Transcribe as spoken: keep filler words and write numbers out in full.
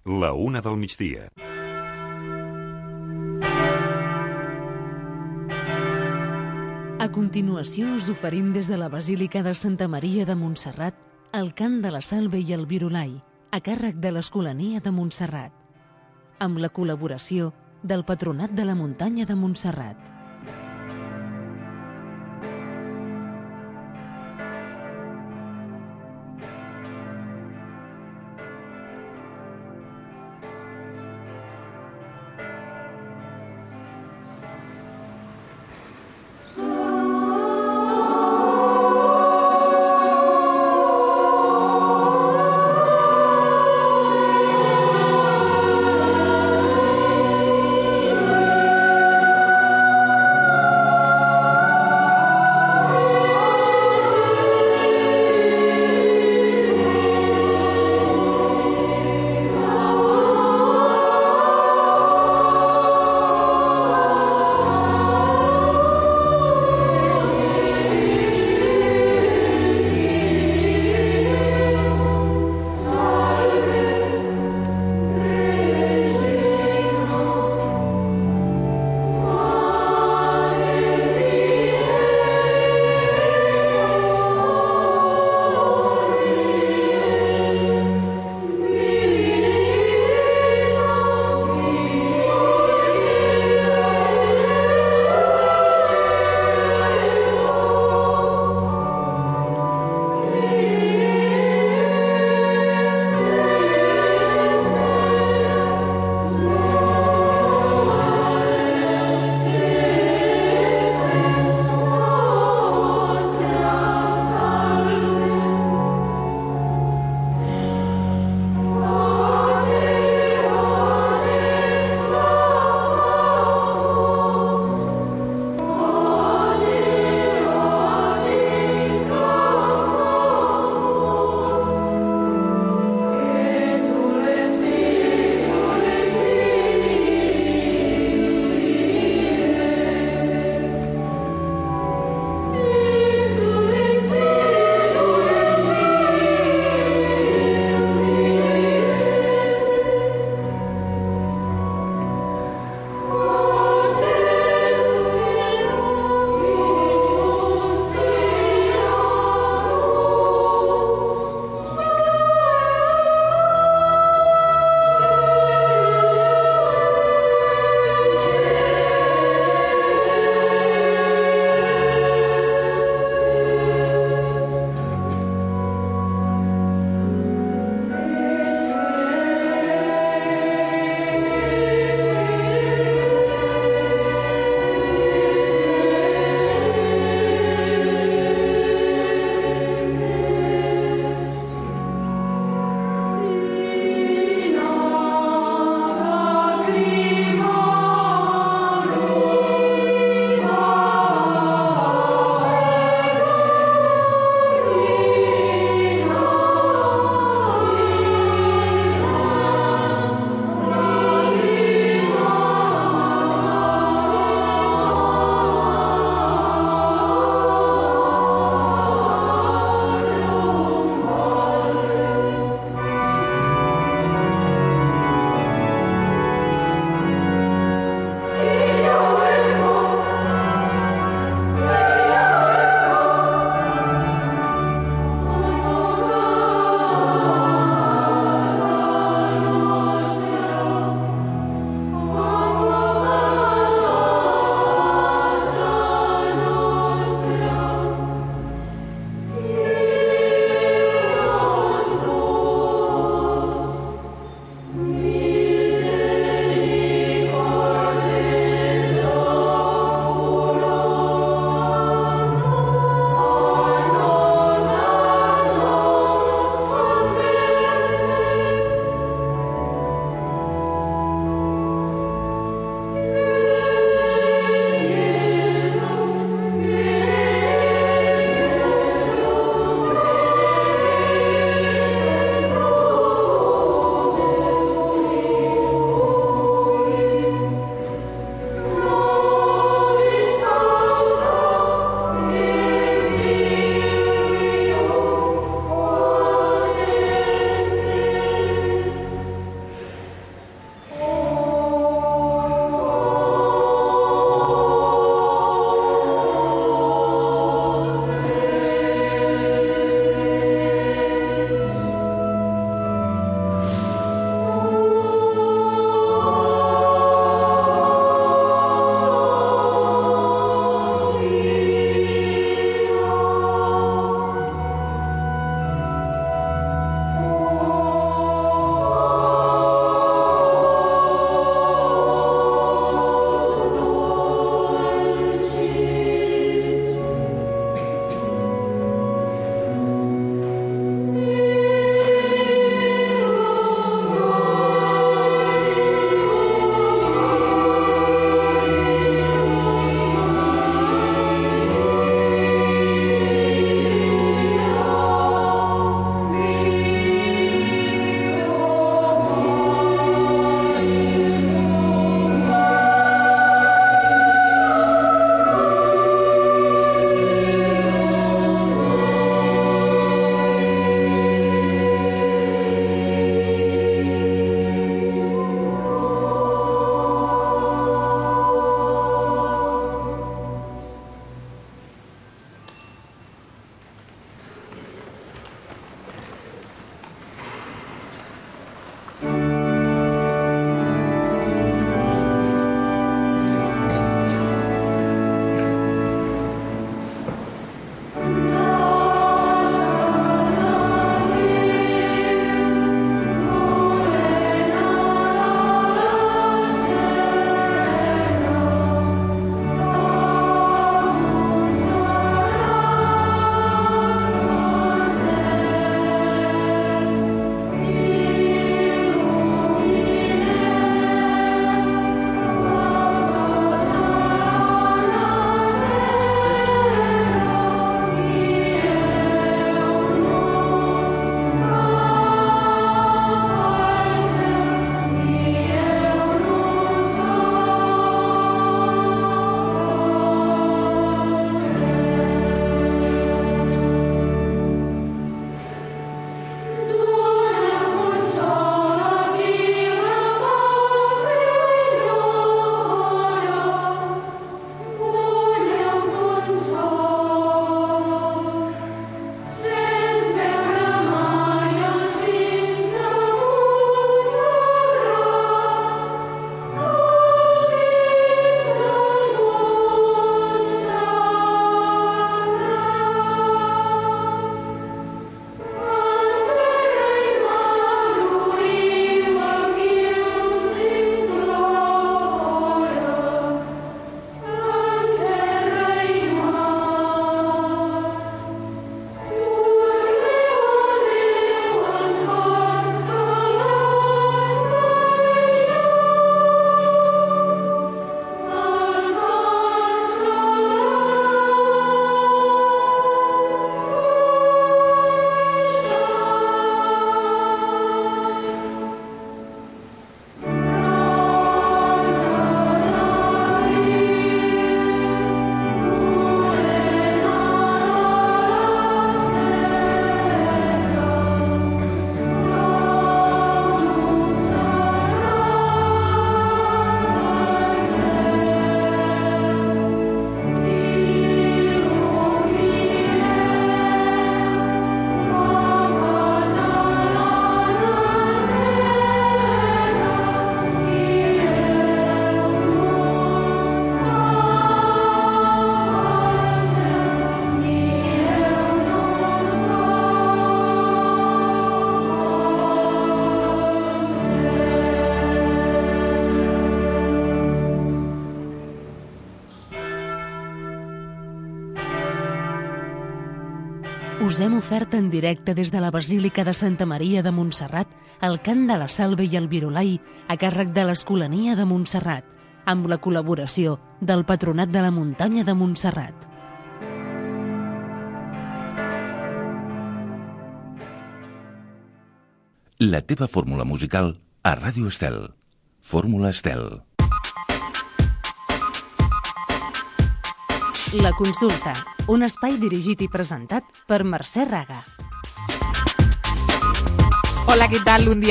La una del migdia. A continuació us oferim des de la Basílica de Santa Maria de Montserrat el cant de la Salve i el Virolai, a càrrec de l'Escolania de Montserrat, amb la col·laboració del Patronat de la Muntanya de Montserrat. us hem ofert en directe des de la Basílica de Santa Maria de Montserrat el cant de la Salve i el Virolai a càrrec de l'Escolania de Montserrat, amb la col·laboració del Patronat de la Muntanya de Montserrat. La teva fórmula musical a Ràdio Estel. Fórmula Estel. La consulta, un espai dirigit i presentat per Mercè Raga. Hola, ¿qué tal? Un día